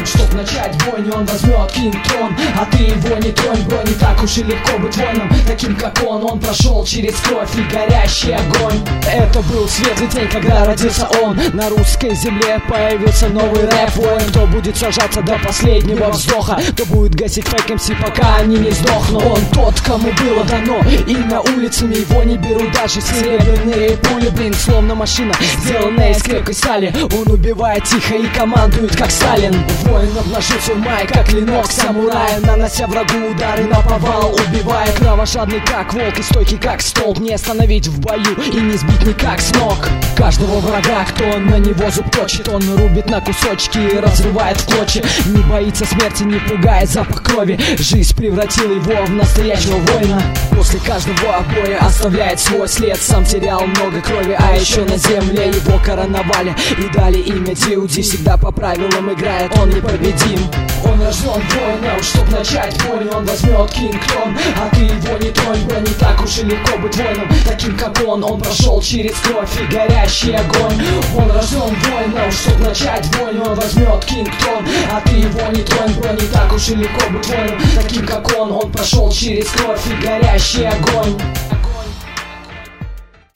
воином, чтоб начать бойню. Он возьмет кинг-трон, а ты его не тронь. Бро, не так уж и легко быть воином, таким как он прошел через кровь и горящий огонь. Это был светлый день, когда родился он. На русской земле появился новый рэп-воин. Кто будет сражаться до последнего вздоха, кто будет гасить фейк МС, пока они не сдохнут. Он тот, кому было дано имя улицами, его не берут даже серебряные пули. Блин, словно машина, сделанная из крепкой стали. Он убивает тихо и командует, как Сталин. Воин обнажился в мае, как клинок самурая, нанося врагу удары наповал, убивая. Кровожадный, как волк, и стойкий, как столб. Не остановить в бою и не сбить никак с ног. Каждого врага, кто на него зуб точит, он рубит на кусочки и разрывает в клочья. Не боится смерти, не пугает запах крови. Жизнь превратила его в настоящего воина. После каждого боя оставляет свой след. Сам терял много крови, а еще на земле его короновали и дали имя Дьюди. Всегда по правилам играет, он непобедим. Он рожден воином, чтоб начать бойню. Он возьмет кинг-трон, а ты его не тронь. Бро, не так уж и легко быть воином, таким как он прошел через кровь и горящий огонь. Он рожден воином, чтоб начать бойню. Он возьмет кинг-трон, а ты его не тронь. Бро, не так уж и легко быть воином, таким как он прошел через кровь и горящий огонь.